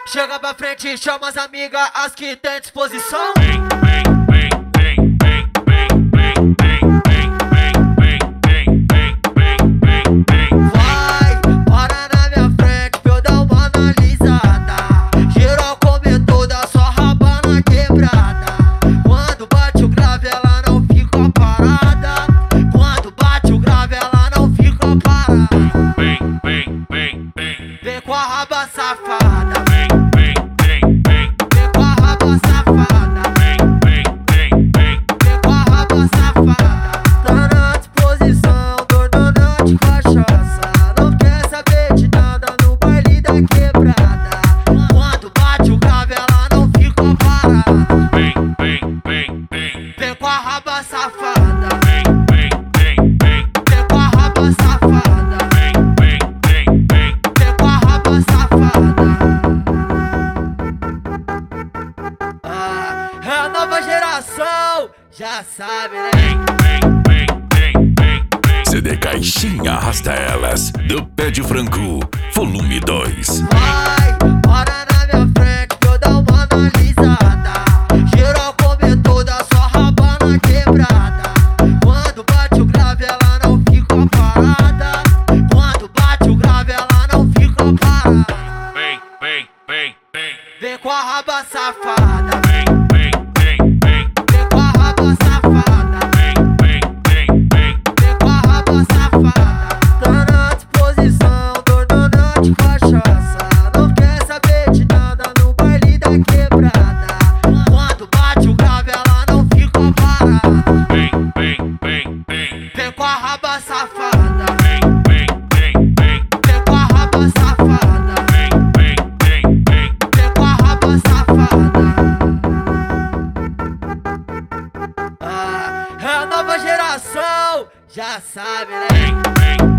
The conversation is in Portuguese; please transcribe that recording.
Chega pra frente, chama as amigas, as que tem disposição. Vai, para na minha frente pra eu dar uma analisada. Geral come toda, só raba na quebrada. Quando bate o grave ela não fica parada. Quando bate o grave ela não fica parada. Vem com a raba safada. Vem com a raba safada. Vem com a raba safada. Tá na disposição, dor de cachaça. Não quer saber de nada no baile da quebrada. Quando bate o grave ela não fica parada. Vem com a raba safada. Vem com a raba safada. Vem com a raba safada. É a nova geração, já sabe, né? CD Caixinha Arrasta Elas, do Pé de Franco, volume 2. Vai, para na minha frente pra eu dar uma analisada. Geral come toda, só raba na quebrada. Quando bate o grave ela não fica parada. Quando bate o grave ela não fica parada. Vem com a raba safada. Vem com a raba safada. Vem com a raba safada. Tá na disposição, dor de cachaça. Não quer saber de nada no baile da quebrada. Quando bate o grave ela não fica parada. Vem com a raba safada. Vem com a raba safada. Vem com a raba safada. É a nova geração, já sabe, né?